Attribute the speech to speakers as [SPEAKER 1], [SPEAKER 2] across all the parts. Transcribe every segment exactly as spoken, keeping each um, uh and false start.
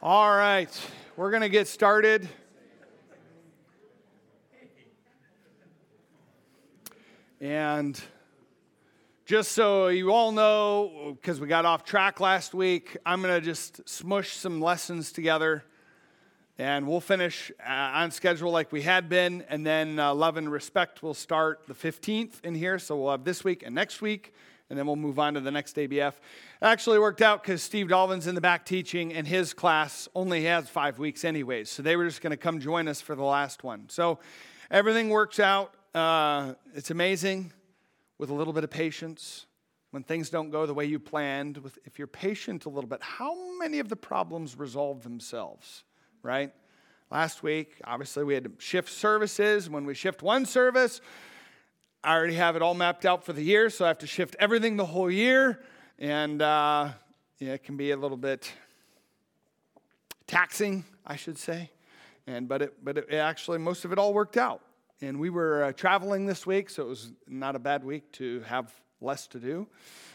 [SPEAKER 1] All right, we're going to get started. And just so you all know, because we got off track last week, I'm going to just smush some lessons together. And we'll finish uh, on schedule like we had been. And then uh, Love and Respect will start the fifteenth in here. So we'll have this week and next week. And then we'll move on to the next A B F. It actually worked out because Steve Dalvin's in the back teaching, and his class only has five weeks anyways. So they were just going to come join us for the last one. So everything works out. Uh, it's amazing with a little bit of patience. When things don't go the way you planned, with, if you're patient a little bit, how many of the problems resolve themselves, right? Last week, obviously, we had to shift services. When we shift one service, I already have it all mapped out for the year, so I have to shift everything the whole year, and uh, yeah, it can be a little bit taxing, I should say. And but it but it actually most of it all worked out. And we were uh, traveling this week, so it was not a bad week to have less to do.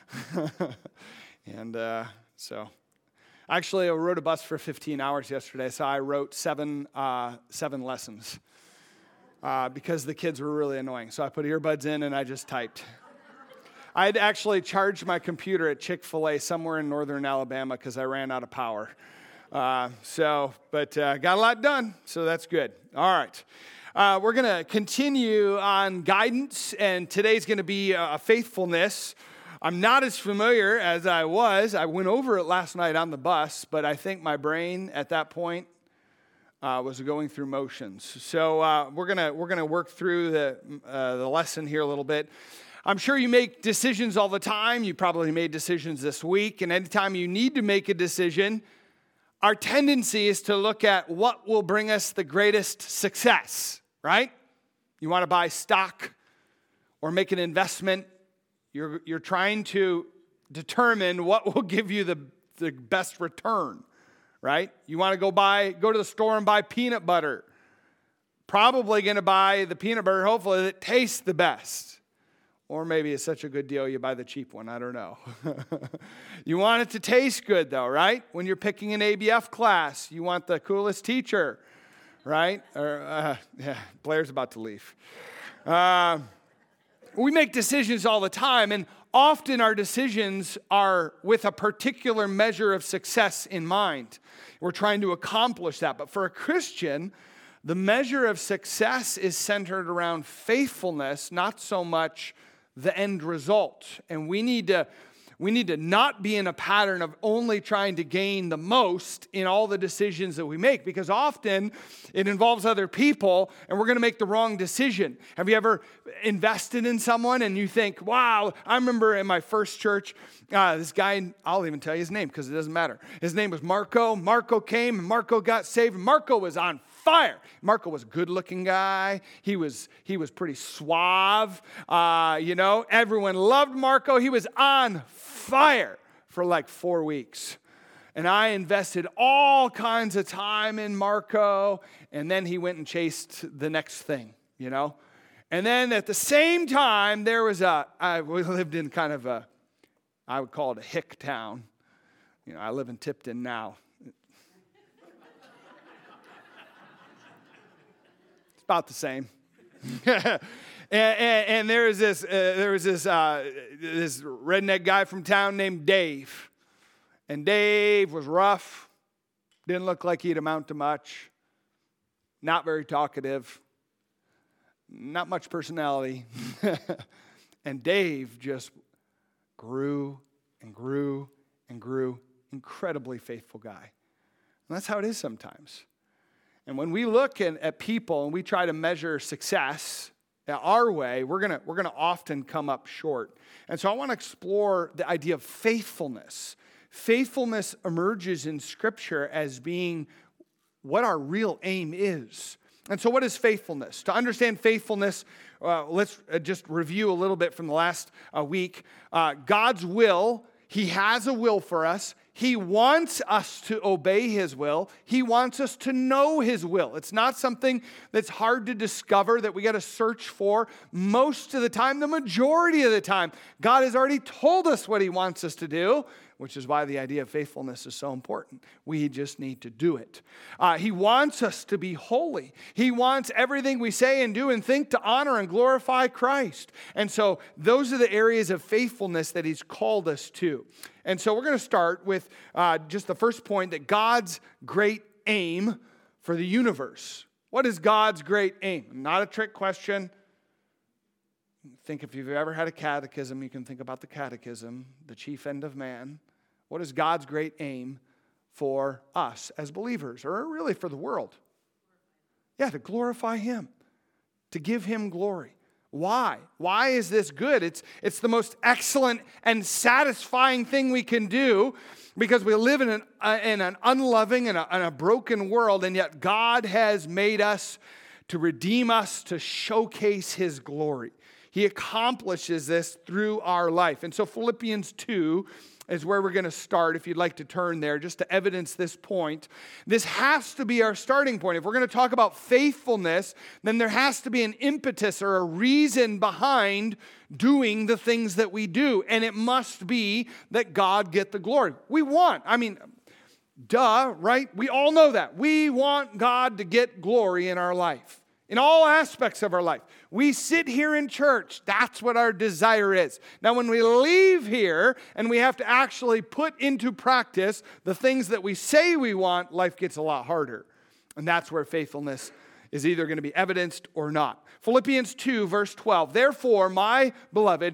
[SPEAKER 1] and uh, so, actually, I rode a bus for fifteen hours yesterday, so I wrote seven uh, seven lessons. Uh, because the kids were really annoying. So I put earbuds in and I just typed. I had actually charged my computer at Chick-fil-A somewhere in northern Alabama because I ran out of power. Uh, so, but uh, got a lot done, so that's good. All right. Uh, we're going to continue on guidance, and today's going to be a faithfulness. I'm not as familiar as I was. I went over it last night on the bus, but I think my brain at that point Uh, was going through motions. So uh, we're gonna we're gonna work through the uh, the lesson here a little bit. I'm sure you make decisions all the time. You probably made decisions this week, and anytime you need to make a decision, our tendency is to look at what will bring us the greatest success. Right? You want to buy stock or make an investment. You're you're trying to determine what will give you the the best return. Right? You want to go buy, go to the store and buy peanut butter. Probably going to buy the peanut butter, hopefully, that tastes the best. Or maybe it's such a good deal, you buy the cheap one. I don't know. You want it to taste good, though, right? When you're picking an A B F class, you want the coolest teacher, right? Or, uh, yeah, Blair's about to leave. Uh, we make decisions all the time, and often our decisions are with a particular measure of success in mind. We're trying to accomplish that. But for a Christian, the measure of success is centered around faithfulness, not so much the end result. And we need to we need to not be in a pattern of only trying to gain the most in all the decisions that we make, because often it involves other people and we're going to make the wrong decision. Have you ever invested in someone and you think, wow, I remember in my first church, uh, this guy, I'll even tell you his name because it doesn't matter. His name was Marco. Marco came and Marco got saved. Marco was on fire. Marco was a good-looking guy. He was he was pretty suave. Uh, you know, everyone loved Marco. He was on fire for like four weeks. And I invested all kinds of time in Marco, and then he went and chased the next thing, you know. And then at the same time, there was a, I we lived in kind of a, I would call it a hick town. You know, I live in Tipton now. About the same. and, and, and there was this uh, there was this uh, this redneck guy from town named Dave. And Dave was rough, didn't look like he'd amount to much, not very talkative, not much personality. And Dave just grew and grew and grew. Incredibly faithful guy. And that's how it is sometimes. And when we look at, at people and we try to measure success our way, we're gonna we're gonna often come up short. And so I want to explore the idea of faithfulness. Faithfulness emerges in Scripture as being what our real aim is. And so what is faithfulness? To understand faithfulness, uh, let's just review a little bit from the last uh, week. Uh, God's will, He has a will for us. He wants us to obey His will. He wants us to know His will. It's not something that's hard to discover, that we got to search for. Most of the time, the majority of the time, God has already told us what He wants us to do. which is why the idea of faithfulness is so important. We just need to do it. Uh, he wants us to be holy. He wants everything we say and do and think to honor and glorify Christ. And so those are the areas of faithfulness that he's called us to. And so we're going to start with uh, just the first point, that God's great aim for the universe. What is God's great aim? Not a trick question. Think if you've ever had a catechism, you can think about the catechism, the chief end of man. What is God's great aim for us as believers, or really for the world? Yeah, to glorify him, to give him glory. Why? Why is this good? It's, it's the most excellent and satisfying thing we can do, because we live in an, uh, in an unloving and a, and a broken world, and yet God has made us to redeem us, to showcase his glory. He accomplishes this through our life. And so Philippians two is where we're going to start, if you'd like to turn there, just to evidence this point. This has to be our starting point. If we're going to talk about faithfulness, then there has to be an impetus or a reason behind doing the things that we do. And it must be that God get the glory. We want, I mean, duh, right? We all know that. We want God to get glory in our life. In all aspects of our life. We sit here in church. That's what our desire is. Now, when we leave here and we have to actually put into practice the things that we say we want, life gets a lot harder. And that's where faithfulness is either going to be evidenced or not. Philippians two, verse twelve. Therefore, my beloved,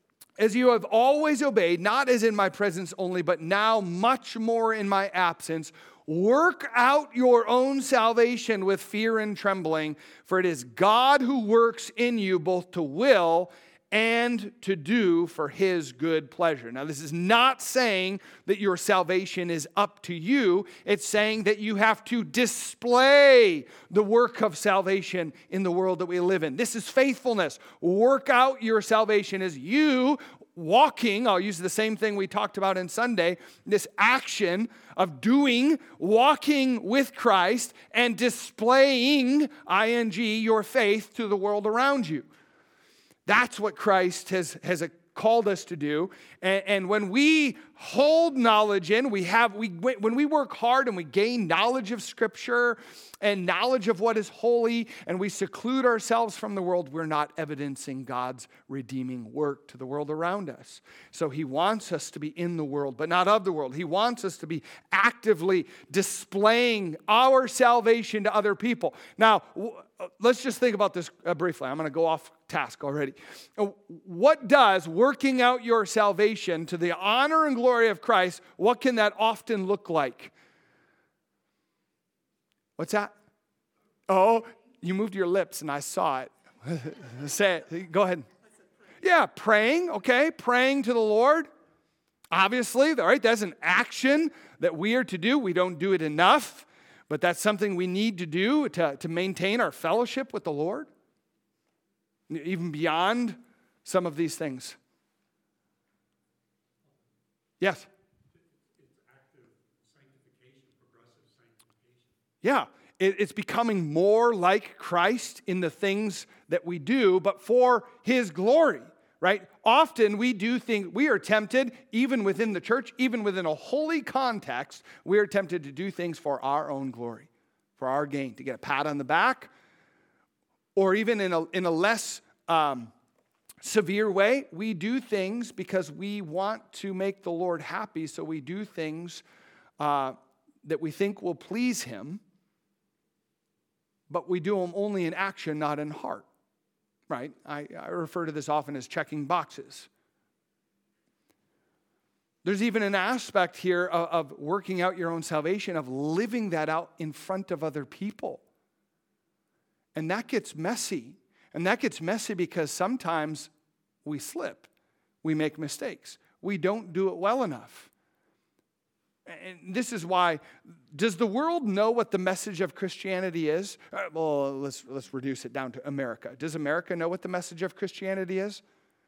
[SPEAKER 1] as you have always obeyed, not as in my presence only, but now much more in my absence, work out your own salvation with fear and trembling, for it is God who works in you both to will and to do for his good pleasure. Now, this is not saying that your salvation is up to you. It's saying that you have to display the work of salvation in the world that we live in. This is faithfulness. Work out your salvation as you walking, I'll use the same thing we talked about in Sunday, this action of doing, walking with Christ and displaying, I N G, your faith to the world around you. That's what Christ has, has called us to do. And, and when we hold knowledge in, we have, we when we work hard and we gain knowledge of Scripture and knowledge of what is holy, and we seclude ourselves from the world, we're not evidencing God's redeeming work to the world around us. So he wants us to be in the world, but not of the world. He wants us to be actively displaying our salvation to other people. Now, let's just think about this briefly. I'm going to go off task already. What does working out your salvation to the honor and glory of Christ, what can that often look like? What's that? Oh, you moved your lips and I saw it. Say it. Go ahead. Yeah, praying, okay, praying to the Lord. Obviously, all right, that's an action that we are to do. We don't do it enough, but that's something we need to do to, to maintain our fellowship with the Lord, even beyond some of these things. Yes?
[SPEAKER 2] It's active sanctification, progressive sanctification.
[SPEAKER 1] Yeah, it, it's becoming more like Christ in the things that we do, but for his glory, right? Often we do think, we are tempted, even within the church, even within a holy context, we are tempted to do things for our own glory, for our gain, to get a pat on the back, or even in a, in a less um, severe way, we do things because we want to make the Lord happy, so we do things uh, that we think will please him, but we do them only in action, not in heart, right? I, I refer to this often as checking boxes. There's even an aspect here of, of working out your own salvation, of living that out in front of other people. And that gets messy. And that gets messy because sometimes we slip. We make mistakes. We don't do it well enough. And this is why, does the world know what the message of Christianity is? Uh, well, let's, let's reduce it down to America. Does America know what the message of Christianity is?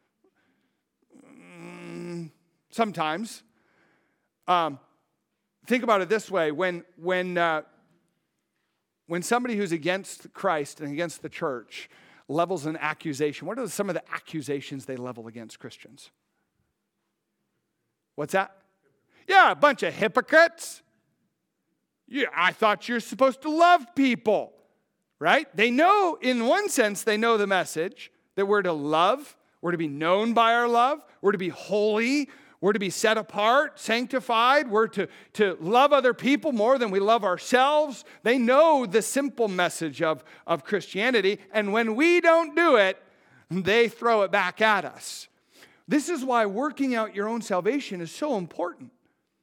[SPEAKER 1] Mm, sometimes. Um, think about it this way. When, when, uh, when somebody who's against Christ and against the church levels an accusation, what are some of the accusations they level against Christians? What's that? Yeah, a bunch of hypocrites. Yeah, I thought you're supposed to love people, right? They know, in one sense, they know the message that we're to love, we're to be known by our love, we're to be holy, we're to be set apart, sanctified, we're to, to love other people more than we love ourselves. They know the simple message of, of Christianity, and when we don't do it, they throw it back at us. This is why working out your own salvation is so important.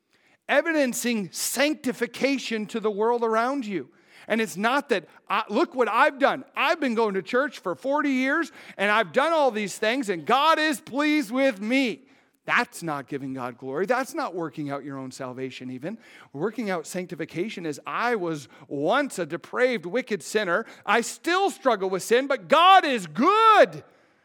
[SPEAKER 1] Evidencing sanctification to the world around you. And it's not that, I, look what I've done. I've been going to church for forty years, and I've done all these things, and God is pleased with me. That's not giving God glory. That's not working out your own salvation even. Working out sanctification is, I was once a depraved, wicked sinner. I still struggle with sin, but God is good.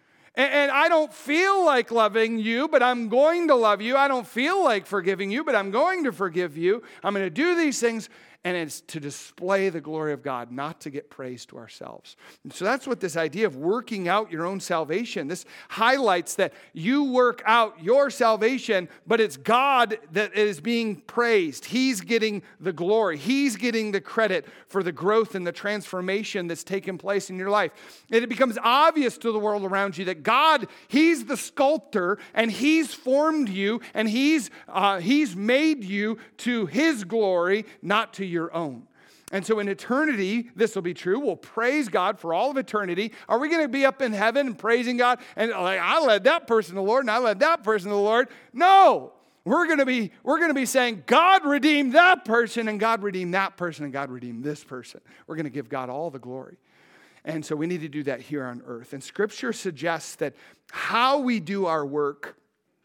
[SPEAKER 1] And I don't feel like loving you, but I'm going to love you. I don't feel like forgiving you, but I'm going to forgive you. I'm going to do these things, and it's to display the glory of God, not to get praise to ourselves. And so that's what this idea of working out your own salvation, this highlights that you work out your salvation, but it's God that is being praised. He's getting the glory. He's getting the credit for the growth and the transformation that's taken place in your life. And it becomes obvious to the world around you that God, He's the sculptor, and He's formed you, and He's, uh, He's made you to His glory, not to your own. And so in eternity, this will be true. We'll praise God for all of eternity. Are we going to be up in heaven and praising God? And like, I led that person to the Lord, and I led that person to the Lord. No. We're going to be, we're going to be saying, God redeemed that person, and God redeemed that person, and God redeemed this person. We're going to give God all the glory. And so we need to do that here on earth. And Scripture suggests that how we do our work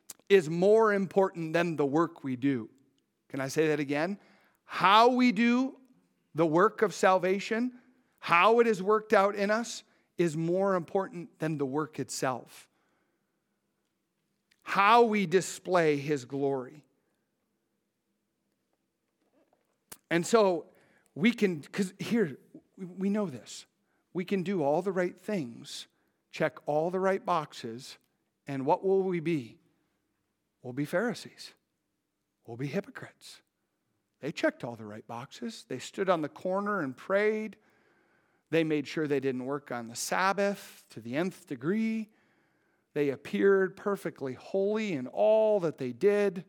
[SPEAKER 1] is more important than the work we do. Can I say that again? How we do the work of salvation, how it is worked out in us, is more important than the work itself. How we display His glory. And so we can, because here, we know this. We can do all the right things, check all the right boxes, and what will we be? We'll be Pharisees. We'll be hypocrites. They checked all the right boxes. They stood on the corner and prayed. They made sure they didn't work on the Sabbath to the nth degree. They appeared perfectly holy in all that they did.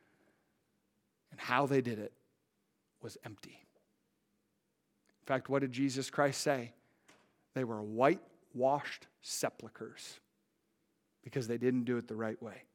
[SPEAKER 1] And how they did it was empty. In fact, what did Jesus Christ say? They were whitewashed sepulchres because they didn't do it the right way.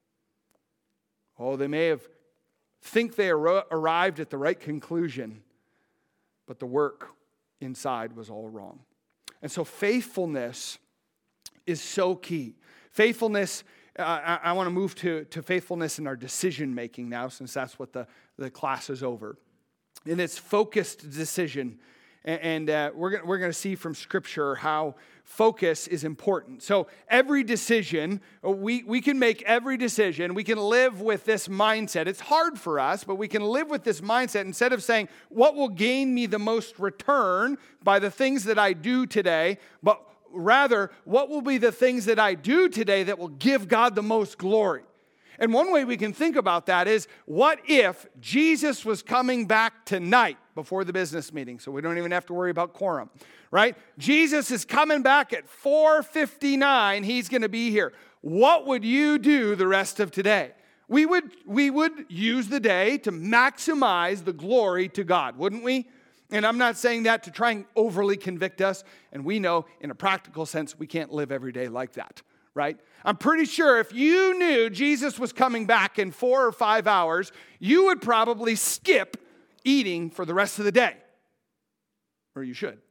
[SPEAKER 1] Oh, they may have think they ar- arrived at the right conclusion, but the work inside was all wrong. And so faithfulness is so key. Faithfulness, uh, I, I want to move to, to faithfulness in our decision making now, since that's what the, the class is over. And it's focused decision. And uh, we're going we're going to see from Scripture how focus is important. So every decision, we, we can make every decision. We can live with this mindset. It's hard for us, but we can live with this mindset instead of saying, what will gain me the most return by the things that I do today, but rather, what will be the things that I do today that will give God the most glory? And one way we can think about that is, what if Jesus was coming back tonight before the business meeting, so we don't even have to worry about quorum, right? Jesus is coming back at four fifty-nine. He's going to be here. What would you do the rest of today? We would, we would use the day to maximize the glory to God, wouldn't we? And I'm not saying that to try and overly convict us. And we know in a practical sense, we can't live every day like that. Right? I'm pretty sure if you knew Jesus was coming back in four or five hours, you would probably skip eating for the rest of the day. Or you should.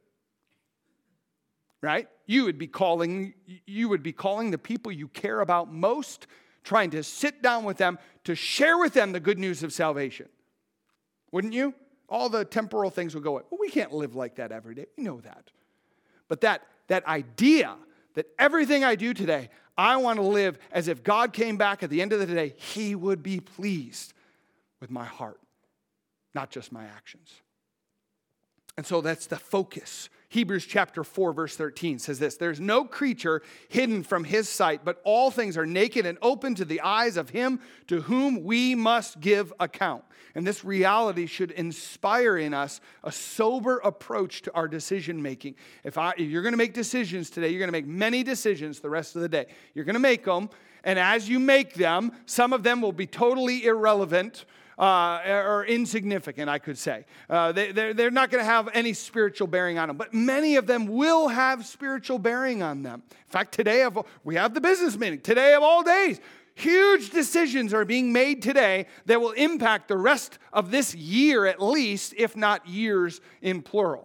[SPEAKER 1] Right? You would be calling, you would be calling the people you care about most, trying to sit down with them to share with them the good news of salvation. Wouldn't you? All the temporal things would go away. Well, we can't live like that every day. We know that. But that, that idea that everything I do today, I want to live as if God came back at the end of the day, He would be pleased with my heart, not just my actions. And so that's the focus Hebrews chapter four, verse thirteen says this, there's no creature hidden from his sight, but all things are naked and open to the eyes of him to whom we must give account. And this reality should inspire in us a sober approach to our decision making. If, I, if you're going to make decisions today, you're going to make many decisions the rest of the day. You're going to make them, and as you make them, some of them will be totally irrelevant, Uh, or insignificant, I could say. Uh, they, they're, they're not going to have any spiritual bearing on them. But many of them will have spiritual bearing on them. In fact, today, of, we have the business meeting. Today of all days, huge decisions are being made today that will impact the rest of this year at least, if not years in plural.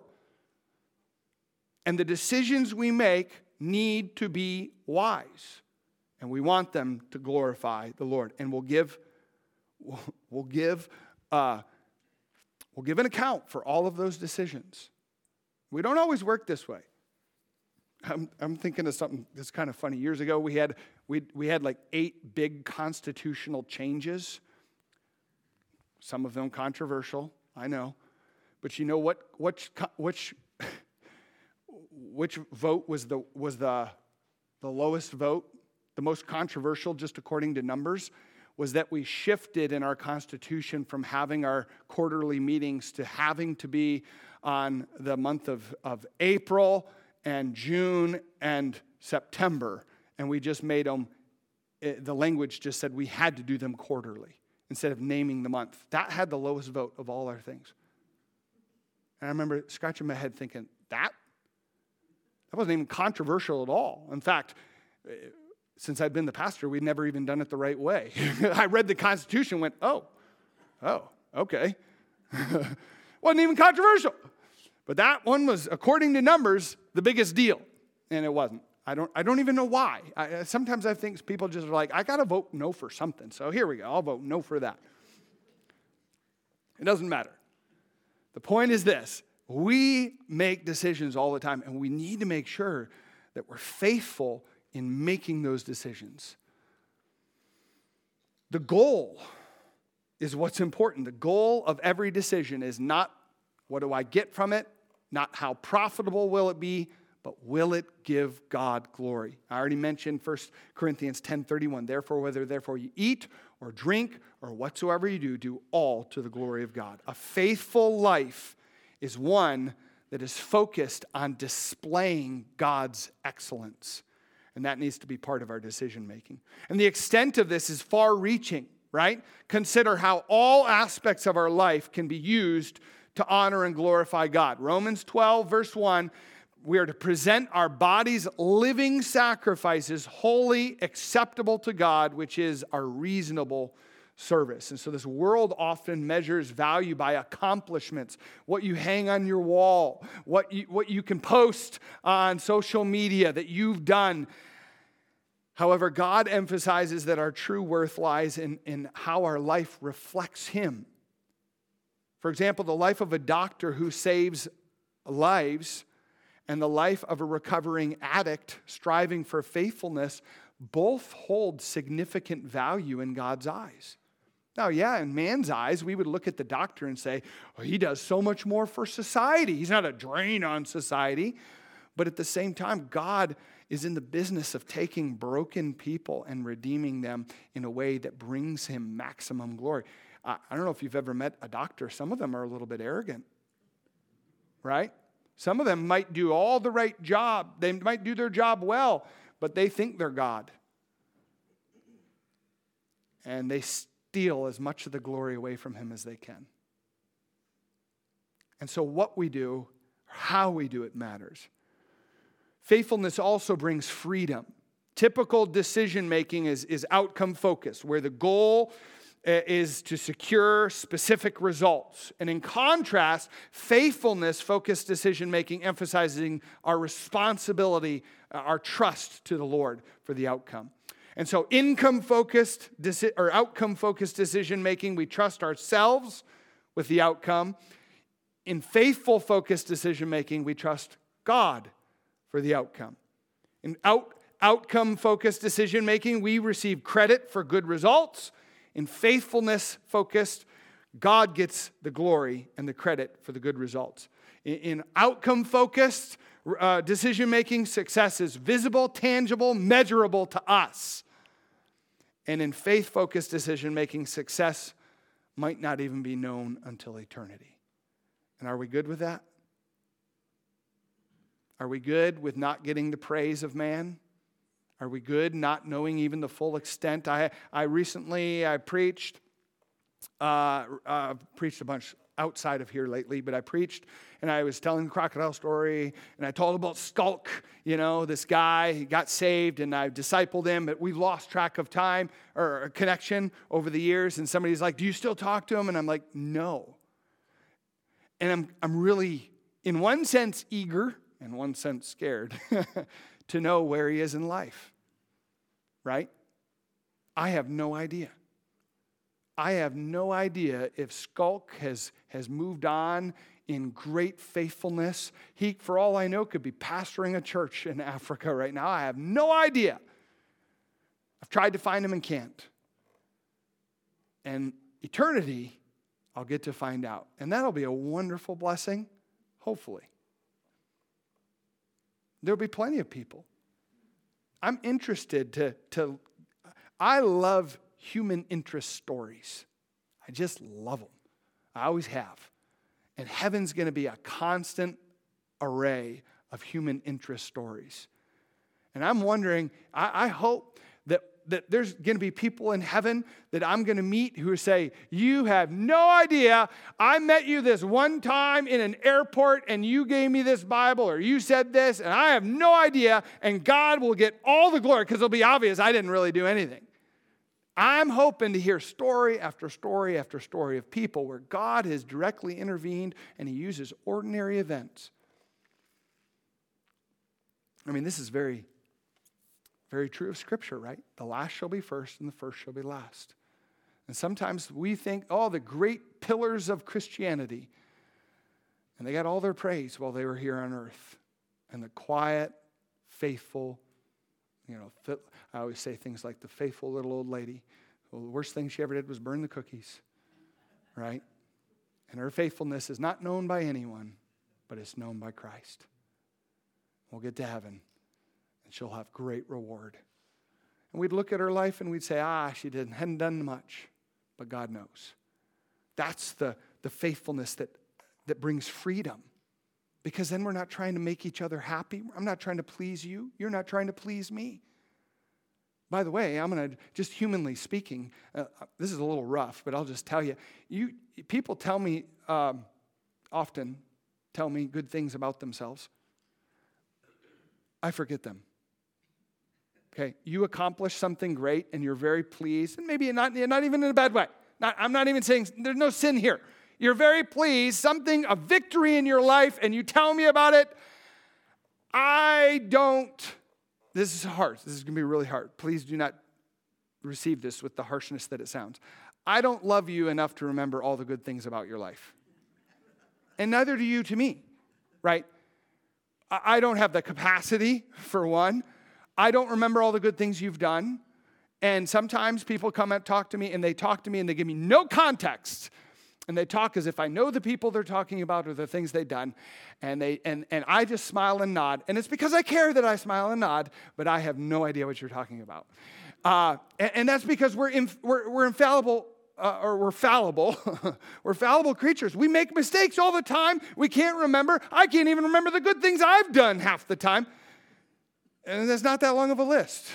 [SPEAKER 1] And the decisions we make need to be wise. And we want them to glorify the Lord. And we'll give We'll give, uh, we'll give an account for all of those decisions. We don't always work this way. I'm, I'm thinking of something that's kind of funny. Years ago, we had we we had like eight big constitutional changes. Some of them controversial, I know, but you know what? Which which which vote was the was the the lowest vote, the most controversial, just according to numbers? Was that we shifted in our Constitution from having our quarterly meetings to having to be on the month of, of April and June and September. And we just made them, it, the language just said we had to do them quarterly instead of naming the month. That had the lowest vote of all our things. And I remember scratching my head thinking, that? That wasn't even controversial at all. In fact, since I'd been the pastor, we'd never even done it the right way. I read the Constitution and went, oh, oh, okay. Wasn't even controversial. But that one was, according to numbers, the biggest deal. And it wasn't. I don't I don't even know why. I, sometimes I think people just are like, I got to vote no for something. So here we go. I'll vote no for that. It doesn't matter. The point is this. We make decisions all the time, and we need to make sure that we're faithful in making those decisions. The goal is what's important. The goal of every decision is not what do I get from it, not how profitable will it be, but will it give God glory? I already mentioned First Corinthians ten thirty-one. Therefore, whether therefore you eat or drink or whatsoever you do, do all to the glory of God. A faithful life is one that is focused on displaying God's excellence. And that needs to be part of our decision making. And the extent of this is far reaching, right? Consider how all aspects of our life can be used to honor and glorify God. Romans twelve, verse one, we are to present our bodies living sacrifices, wholly acceptable to God, which is our reasonable service. And so this world often measures value by accomplishments, what you hang on your wall, what you, what you can post on social media that you've done. However, God emphasizes that our true worth lies in, in how our life reflects Him. For example, the life of a doctor who saves lives and the life of a recovering addict striving for faithfulness both hold significant value in God's eyes. Now, yeah, in man's eyes, we would look at the doctor and say, oh, he does so much more for society. He's not a drain on society. But at the same time, God is in the business of taking broken people and redeeming them in a way that brings Him maximum glory. I don't know if you've ever met a doctor. Some of them are a little bit arrogant, right? Some of them might do all the right job. They might do their job well, but they think they're God. And they steal as much of the glory away from Him as they can. And so what we do, how we do it matters. Faithfulness also brings freedom. Typical decision making is, is outcome focused, where the goal is to secure specific results. And in contrast, faithfulness-focused decision-making emphasizing our responsibility, our trust to the Lord for the outcome. And so income-focused or outcome-focused decision-making, we trust ourselves with the outcome. In faithful-focused decision-making, we trust God for the outcome. In out, outcome-focused decision-making, we receive credit for good results. In faithfulness-focused, God gets the glory and the credit for the good results. In, in outcome-focused uh, decision-making, success is visible, tangible, measurable to us. And in faith-focused decision-making, success might not even be known until eternity. And are we good with that? Are we good with not getting the praise of man? Are we good not knowing even the full extent? I I recently, I preached, uh, uh, preached a bunch outside of here lately, but I preached and I was telling the crocodile story and I told about Skulk, you know, this guy, he got saved and I discipled him, but we've lost track of time or connection over the years. And somebody's like, do you still talk to him? And I'm like, no. And I'm I'm really, in one sense, eager, in one sense, scared to know where he is in life, right? I have no idea. I have no idea if Skulk has, has moved on in great faithfulness. He, for all I know, could be pastoring a church in Africa right now. I have no idea. I've tried to find him and can't. And eternity, I'll get to find out. And that'll be a wonderful blessing, hopefully. There'll be plenty of people. I'm interested to, to, I love human interest stories. I just love them. I always have. And heaven's going to be a constant array of human interest stories. And I'm wondering, I, I hope that, that there's going to be people in heaven that I'm going to meet who say, you have no idea. I met you this one time in an airport and you gave me this Bible or you said this and I have no idea. And God will get all the glory because it'll be obvious I didn't really do anything. I'm hoping to hear story after story after story of people where God has directly intervened and he uses ordinary events. I mean, this is very, very true of Scripture, right? The last shall be first and the first shall be last. And sometimes we think, oh, the great pillars of Christianity, and they got all their praise while they were here on earth. And the quiet, faithful, you know, I always say things like the faithful little old lady. Well, the worst thing she ever did was burn the cookies, right? And her faithfulness is not known by anyone, but it's known by Christ. We'll get to heaven, and she'll have great reward. And we'd look at her life and we'd say, ah, she didn't, hadn't done much, but God knows. That's the, the faithfulness that, that brings freedom. Because then we're not trying to make each other happy. I'm not trying to please you. You're not trying to please me. By the way, I'm going to, just humanly speaking, uh, this is a little rough, but I'll just tell you. You people tell me, um, often tell me good things about themselves. I forget them. Okay, you accomplish something great and you're very pleased, and maybe not, not even in a bad way. Not, I'm not even saying, there's no sin here. You're very pleased, something, a victory in your life, and you tell me about it. I don't, this is hard. This is going to be really hard. Please do not receive this with the harshness that it sounds. I don't love you enough to remember all the good things about your life. And neither do you to me, right? I don't have the capacity, for one. I don't remember all the good things you've done. And sometimes people come and talk to me, and they talk to me, and they give me no context. And they talk as if I know the people they're talking about or the things they've done. And they and, and I just smile and nod. And it's because I care that I smile and nod, but I have no idea what you're talking about. Uh, and, and that's because we're, inf- we're, we're infallible, uh, or we're fallible. We're fallible creatures. We make mistakes all the time. We can't remember. I can't even remember the good things I've done half the time. And that's not that long of a list.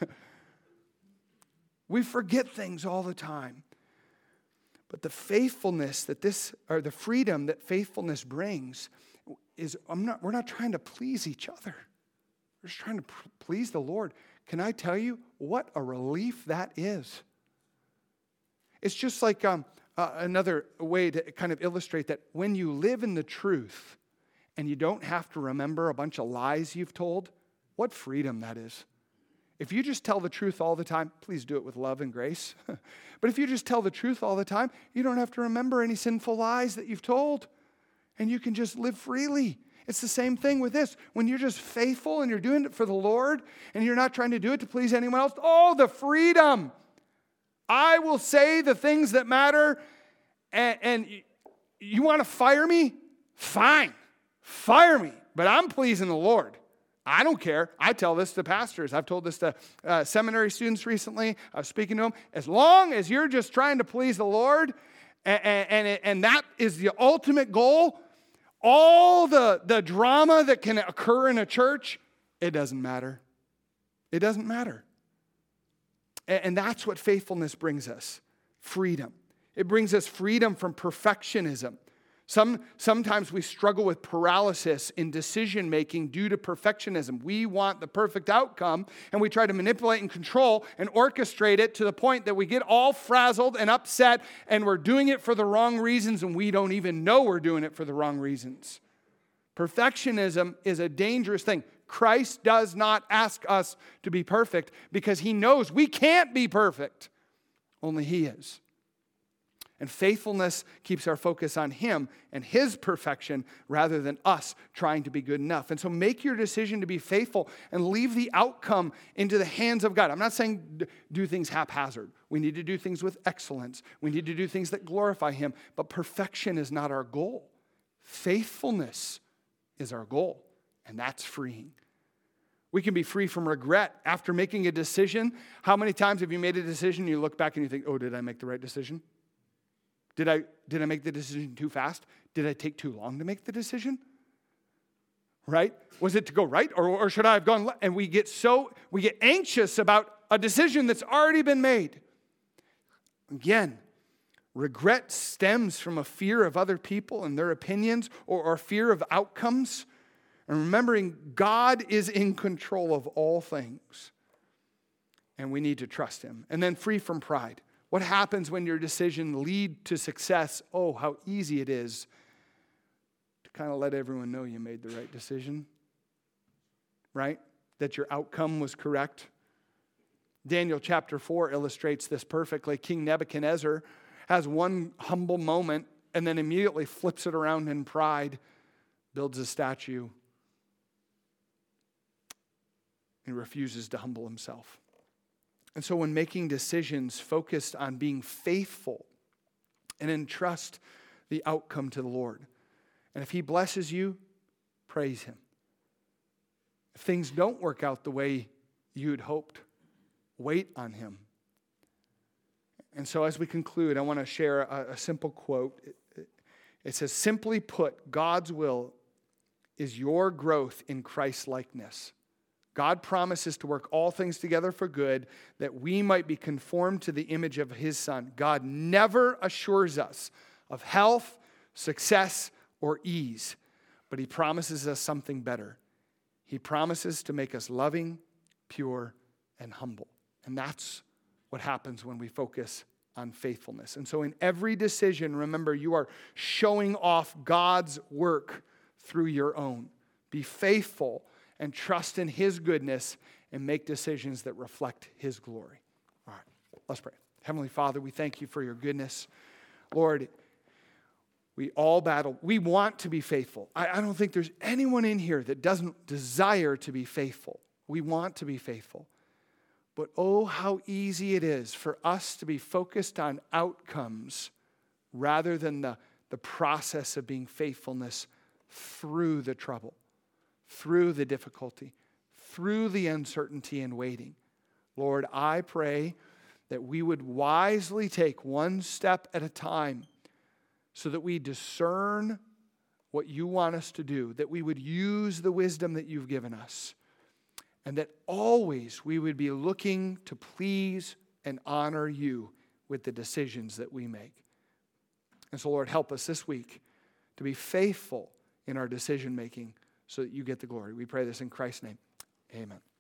[SPEAKER 1] We forget things all the time. But the faithfulness that this, or the freedom that faithfulness brings is, I'm not, we're not trying to please each other. We're just trying to pr- please the Lord. Can I tell you what a relief that is? It's just like um, uh, another way to kind of illustrate that when you live in the truth and you don't have to remember a bunch of lies you've told, what freedom that is. If you just tell the truth all the time, please do it with love and grace. But if you just tell the truth all the time, you don't have to remember any sinful lies that you've told. And you can just live freely. It's the same thing with this. When you're just faithful and you're doing it for the Lord and you're not trying to do it to please anyone else, oh, the freedom. I will say the things that matter And, and you want to fire me? Fine. Fire me. But I'm pleasing the Lord. I don't care. I tell this to pastors. I've told this to uh, seminary students recently. I was speaking to them. As long as you're just trying to please the Lord, and, and, and that is the ultimate goal, all the, the drama that can occur in a church, it doesn't matter. It doesn't matter. And, and that's what faithfulness brings us. Freedom. It brings us freedom from perfectionism. Some, sometimes we struggle with paralysis in decision-making due to perfectionism. We want the perfect outcome, and we try to manipulate and control and orchestrate it to the point that we get all frazzled and upset, and we're doing it for the wrong reasons, and we don't even know we're doing it for the wrong reasons. Perfectionism is a dangerous thing. Christ does not ask us to be perfect because he knows we can't be perfect. Only he is. And faithfulness keeps our focus on him and his perfection rather than us trying to be good enough. And so make your decision to be faithful and leave the outcome into the hands of God. I'm not saying do things haphazard. We need to do things with excellence. We need to do things that glorify him. But perfection is not our goal. Faithfulness is our goal. And that's freeing. We can be free from regret after making a decision. How many times have you made a decision and you look back and you think, oh, did I make the right decision? Did I, did I make the decision too fast? Did I take too long to make the decision? Right? Was it to go right? Or, or should I have gone left? And we get so, we get anxious about a decision that's already been made. Again, regret stems from a fear of other people and their opinions or, or fear of outcomes. And remembering God is in control of all things. And we need to trust him. And then free from pride. What happens when your decision lead to success? Oh, how easy it is to kind of let everyone know you made the right decision, right? That your outcome was correct. Daniel chapter four illustrates this perfectly. King Nebuchadnezzar has one humble moment and then immediately flips it around in pride, builds a statue, and refuses to humble himself. And so when making decisions focused on being faithful and entrust the outcome to the Lord. And if he blesses you, praise him. If things don't work out the way you had hoped, wait on him. And so as we conclude, I want to share a, a simple quote. It, it, it says, simply put, God's will is your growth in Christ's likeness. God promises to work all things together for good, that we might be conformed to the image of his Son. God never assures us of health, success, or ease, but he promises us something better. He promises to make us loving, pure, and humble. And that's what happens when we focus on faithfulness. And so in every decision, remember, you are showing off God's work through your own. Be faithful and trust in his goodness and make decisions that reflect his glory. All right, let's pray. Heavenly Father, we thank you for your goodness. Lord, we all battle. We want to be faithful. I, I don't think there's anyone in here that doesn't desire to be faithful. We want to be faithful. But oh, how easy it is for us to be focused on outcomes rather than the, the process of being faithfulness through the trouble, through the difficulty, through the uncertainty and waiting. Lord, I pray that we would wisely take one step at a time so that we discern what you want us to do, that we would use the wisdom that you've given us, and that always we would be looking to please and honor you with the decisions that we make. And so, Lord, help us this week to be faithful in our decision making so that you get the glory. We pray this in Christ's name. Amen.